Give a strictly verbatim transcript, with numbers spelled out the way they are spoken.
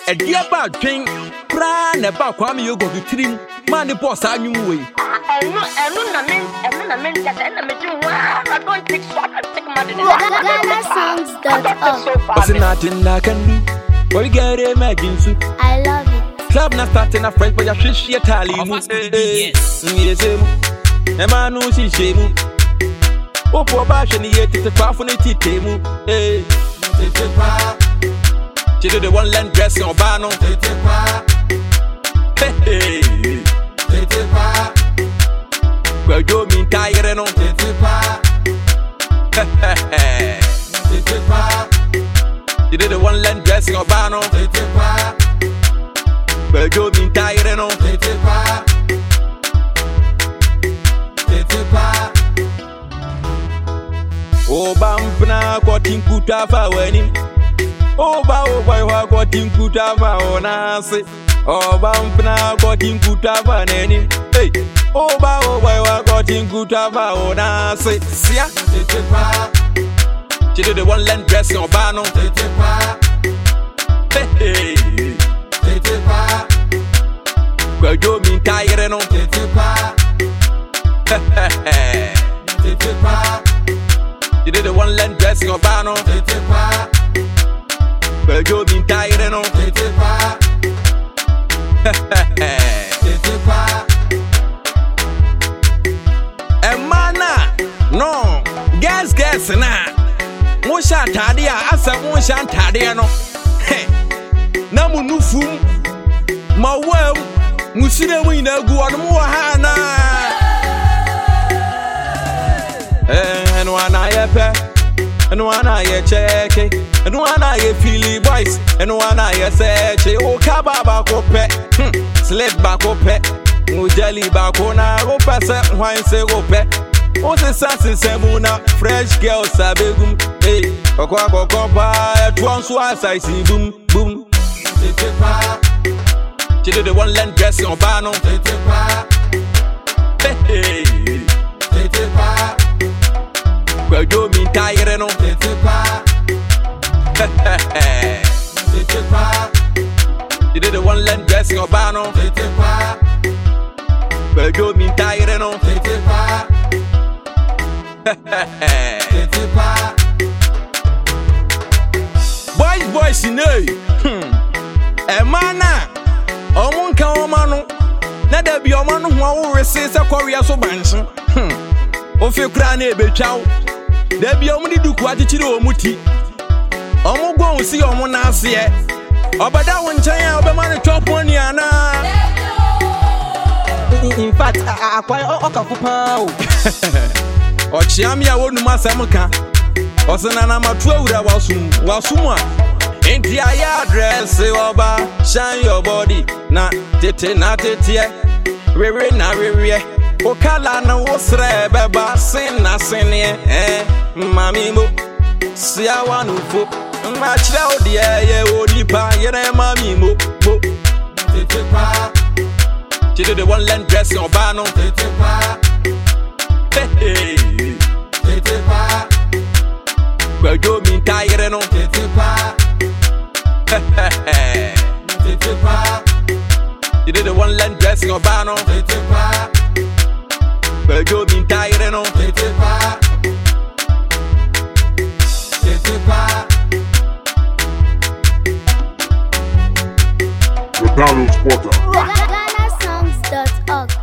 a dear bad thing, Pran about Kwame Yogo to trim, man the boss I knew way. I know, I know, I mean, I mean, I mean, that I'm doing wow. I don't take so I take money. Ghana songs dot org. What's nothing I can do? What you get imagine so? I love it. Club not starting a friend, but you're shit tally. Yes, yes, a man who's in shame. Oh, poor Bashan, yet it's a profanity table. Eh, she did the one land dress on Bano. Hey, well, you mean tired on you did the one land dressing of Bano. Well, you mean tired on oh, Bampna, quoting Kutafa winning. Oh, Bao, why, quoting Kutafa on us. Oh, Bampna, quoting Kutafa name. Hey, oh, Bao, why, quoting Kutafa on us. Sia, she did the one land dressing of Bano. Hey, well, you mean tired on you did the one land dressing of Bano. Well, you been tired no. And mana, no, guess, guess, na. Musha Tadia, asa Musha Tadia no. Namu Nufum, my well, Musina Wina Guanamuahana. And one I pay, and one I check, and one I feel voice, and one I say, oh, Kababa cope, sled back up, no jelly back on a person, wine say ope. Oh, the sassy semuna, fresh girl sabegum, hey, a quack or compa, at once was I see boom, boom. She did the one land dressing on Bano. Hey, well, you mean tired no. You did the one land dressing on Bano. Well, you mean tired no. Boys, boys, you know. Hmm. A mana. Omun ka omanu. Na da bi omanu ho wo resese korea so banso. Hmm. O fe kura na ebetwa wo. Da bi omu di duku atichire omuti. Omu gwo nsi omu na ase. Obada wo nchan ya obema ne top one ana. In fact, akwa okafu pa o. Ochiam ya wonu masem ka. Osena na matu awura wasum. Wasum a enti aya address oba shine your body na tete na tete rere na rere okala na wosre beba sin na sin eh mami mo sia wanu fo ma chira odi ye onipa yere mami mo mo tete pa chide the one land dress on Bano tete pa hey tete pa well you mean tired no tete pa you did the one land dressing on Bano. Well, you mean tired no. The Donald Porter. Ghana songs dot org.